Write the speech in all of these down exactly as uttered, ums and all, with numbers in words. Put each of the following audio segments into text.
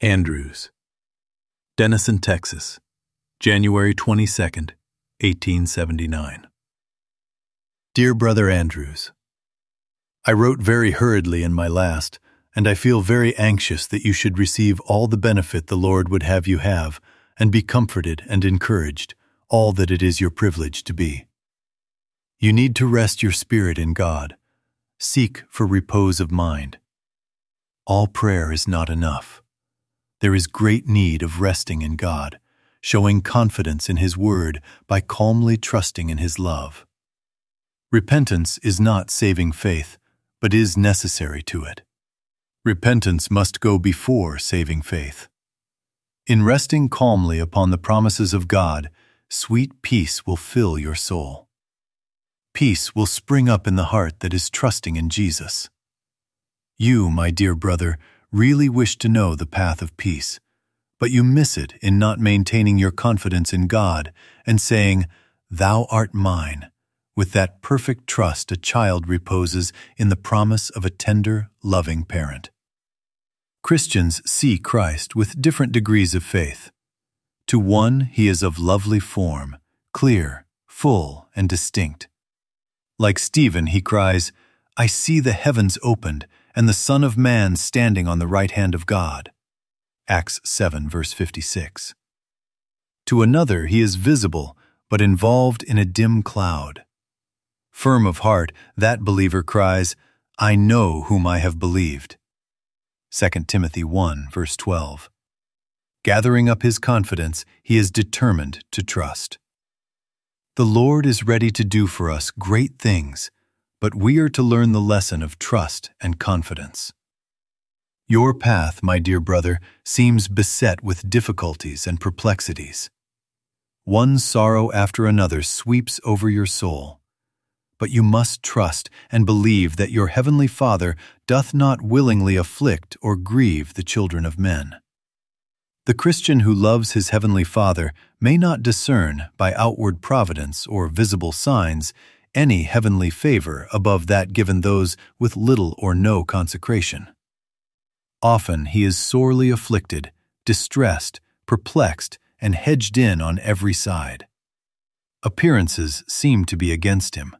Andrews, Denison, Texas, January twenty-second, eighteen seventy-nine. Dear Brother Andrews, I wrote very hurriedly in my last, and I feel very anxious that you should receive all the benefit the Lord would have you have, and be comforted and encouraged, all that it is your privilege to be. You need to rest your spirit in God. Seek for repose of mind. All prayer is not enough. There is great need of resting in God, showing confidence in His Word by calmly trusting in His love. Repentance is not saving faith, but is necessary to it. Repentance must go before saving faith. In resting calmly upon the promises of God, sweet peace will fill your soul. Peace will spring up in the heart that is trusting in Jesus. You, my dear brother, really wish to know the path of peace, but you miss it in not maintaining your confidence in God and saying, "Thou art mine," with that perfect trust a child reposes in the promise of a tender, loving parent. Christians see Christ with different degrees of faith. To one, He is of lovely form, clear, full, and distinct. Like Stephen, he cries, "I see the heavens opened, and the Son of Man standing on the right hand of God." Acts seven, verse fifty-six. To another, he is visible, but involved in a dim cloud. Firm of heart, that believer cries, "I know whom I have believed." Second Timothy one, verse twelve. Gathering up his confidence, he is determined to trust. The Lord is ready to do for us great things, but we are to learn the lesson of trust and confidence. Your path, my dear brother, seems beset with difficulties and perplexities. One sorrow after another sweeps over your soul. But you must trust and believe that your heavenly Father doth not willingly afflict or grieve the children of men. The Christian who loves his heavenly Father may not discern, by outward providence or visible signs, any heavenly favor above that given those with little or no consecration. Often he is sorely afflicted, distressed, perplexed, and hedged in on every side. Appearances seem to be against him.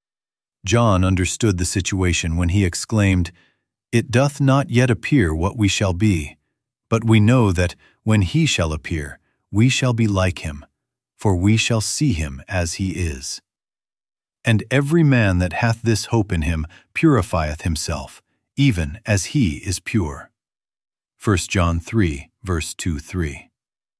John understood the situation when he exclaimed, "It doth not yet appear what we shall be, but we know that, when He shall appear, we shall be like Him, for we shall see Him as He is. And every man that hath this hope in Him purifieth himself, even as He is pure." First John three, verse two to three.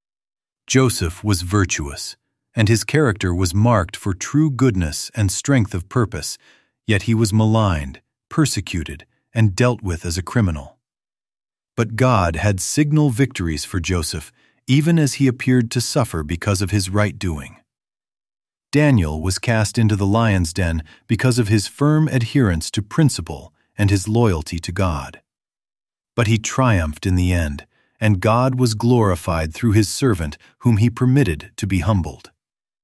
Joseph was virtuous, and his character was marked for true goodness and strength of purpose, yet he was maligned, persecuted, and dealt with as a criminal. But God had signal victories for Joseph, even as he appeared to suffer because of his right doing. Daniel was cast into the lion's den because of his firm adherence to principle and his loyalty to God. But he triumphed in the end, and God was glorified through His servant whom He permitted to be humbled.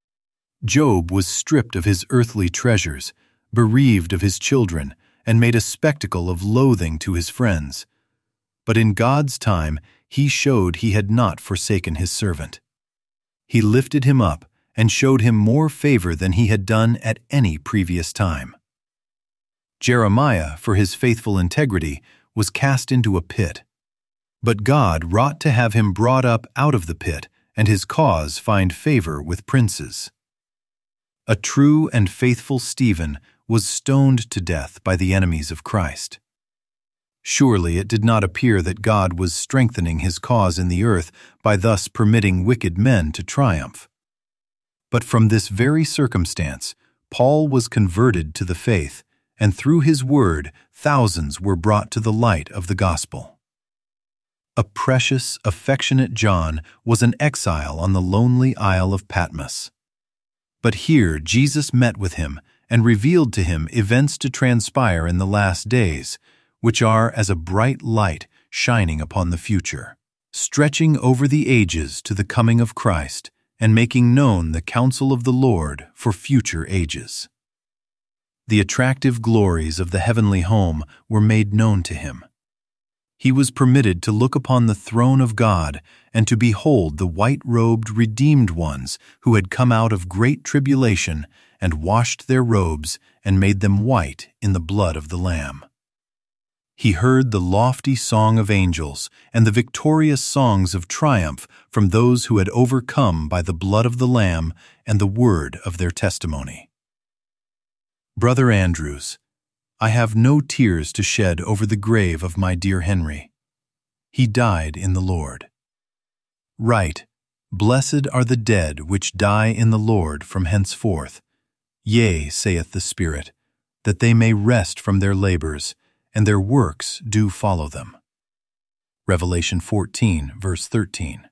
Job was stripped of his earthly treasures, bereaved of his children, and made a spectacle of loathing to his friends. But in God's time, He showed He had not forsaken His servant. He lifted him up and showed him more favor than He had done at any previous time. Jeremiah, for his faithful integrity, was cast into a pit. But God wrought to have him brought up out of the pit, and his cause find favor with princes. A true and faithful Stephen was stoned to death by the enemies of Christ. Surely it did not appear that God was strengthening His cause in the earth by thus permitting wicked men to triumph. But from this very circumstance, Paul was converted to the faith, and through his word thousands were brought to the light of the gospel. A precious, affectionate John was an exile on the lonely Isle of Patmos. But here Jesus met with him and revealed to him events to transpire in the last days, which are as a bright light shining upon the future, stretching over the ages to the coming of Christ, and making known the counsel of the Lord for future ages. The attractive glories of the heavenly home were made known to him. he was permitted to look upon the throne of God and to behold the white-robed redeemed ones who had come out of great tribulation and washed their robes and made them white in the blood of the Lamb. He heard the lofty song of angels and the victorious songs of triumph from those who had overcome by the blood of the Lamb and the word of their testimony. Brother Andrews, I have no tears to shed over the grave of my dear Henry. He died in the Lord. Write, Blessed are the dead which die in the Lord from henceforth. Yea, saith the Spirit, that they may rest from their labors, and their works do follow them. Revelation fourteen, verse thirteen.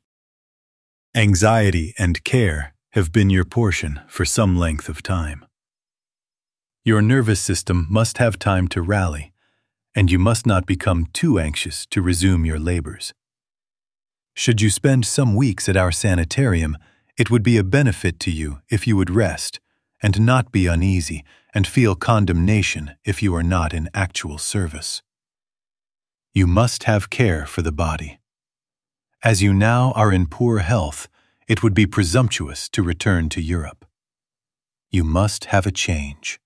Anxiety and care have been your portion for some length of time. Your nervous system must have time to rally, and you must not become too anxious to resume your labors. Should you spend some weeks at our sanitarium, it would be a benefit to you if you would rest, and not be uneasy and feel condemnation if you are not in actual service. You must have care for the body. As you now are in poor health, it would be presumptuous to return to Europe. You must have a change.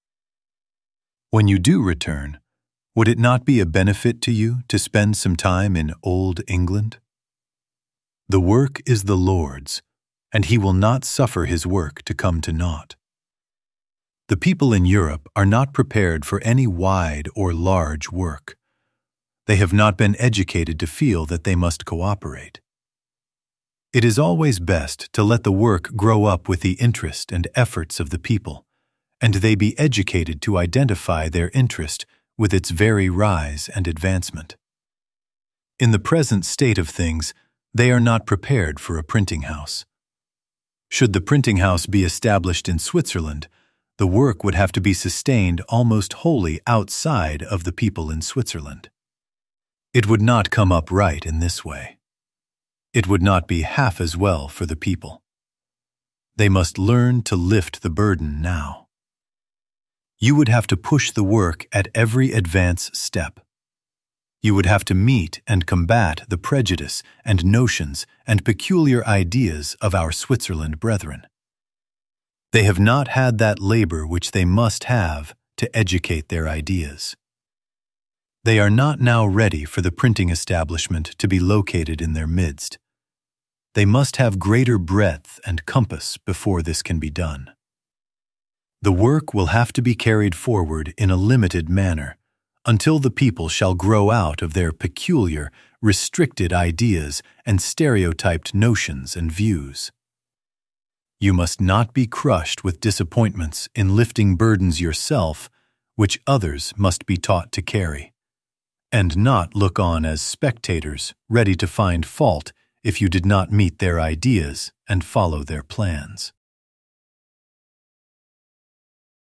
When you do return, would it not be a benefit to you to spend some time in Old England? The work is the Lord's, and He will not suffer His work to come to naught. The people in Europe are not prepared for any wide or large work. They have not been educated to feel that they must cooperate. It is always best to let the work grow up with the interest and efforts of the people, and they be educated to identify their interest with its very rise and advancement. In the present state of things, they are not prepared for a printing house. Should the printing house be established in Switzerland, the work would have to be sustained almost wholly outside of the people in Switzerland. It would not come up right in this way. It would not be half as well for the people. They must learn to lift the burden now. You would have to push the work at every advance step. You would have to meet and combat the prejudice and notions and peculiar ideas of our Switzerland brethren. They have not had that labor which they must have to educate their ideas. They are not now ready for the printing establishment to be located in their midst. They must have greater breadth and compass before this can be done. The work will have to be carried forward in a limited manner until the people shall grow out of their peculiar, restricted ideas and stereotyped notions and views. You must not be crushed with disappointments in lifting burdens yourself which others must be taught to carry, and not look on as spectators ready to find fault if you did not meet their ideas and follow their plans.